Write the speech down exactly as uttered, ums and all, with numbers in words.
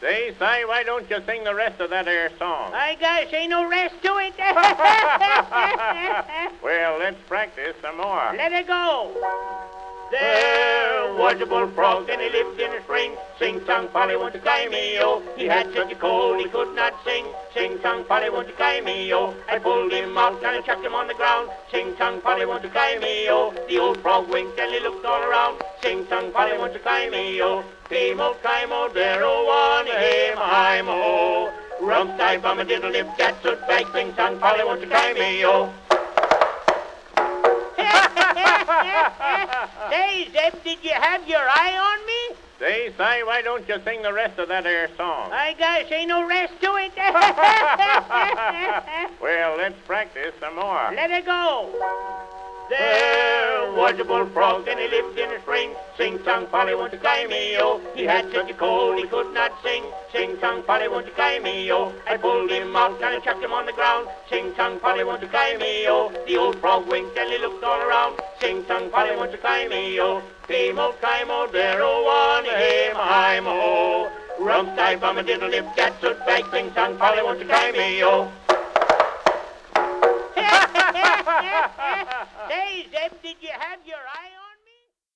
Say, Si, why don't you sing the rest of that air song? I gosh, ain't no rest to it. Well, let's practice some more. Let it go. There was a bullfrog and he lived in a spring. Sing-song, Polly, won't you cry me, oh? He had such a cold he could not sing. Sing-song, Polly, won't you cry me, oh? I pulled him out and I chucked him on the ground. Sing-song, Polly, won't you cry me, oh? The old frog winked and he looked all around. Sing-song, Polly, won't you cry me, oh? Came-o, climb-o, there-o, one, him, I'm-o. Rump-tie, bum-a-diddle-dip, cat, soot, bag, sing-song, Polly, won't you cry me, oh? Say, Zeb, did you have your eye on me? Say, Si, why don't you sing the rest of that air song? I gosh, ain't no rest to it. Well, let's practice some more. Let it go. There was a bullfrog and he lived in a spring. Sing-song, Polly, won't you cry me, oh? He had such a cold he could not sing. Sing-song, Polly, won't you cry me, oh? I pulled him out and I chucked him on the ground. Sing-song, Polly, won't you cry me, oh? The old frog winked and he looked all around. Sing-song, Polly, won't you cry me, oh? Came-o, climb-o, there-o, one, him, I'm-o. Rump-tie, bum-a-diddle-dip, cat, soot, bag, sing-song, Polly, won't you cry me, oh? Say, Zeb, did you have your eye on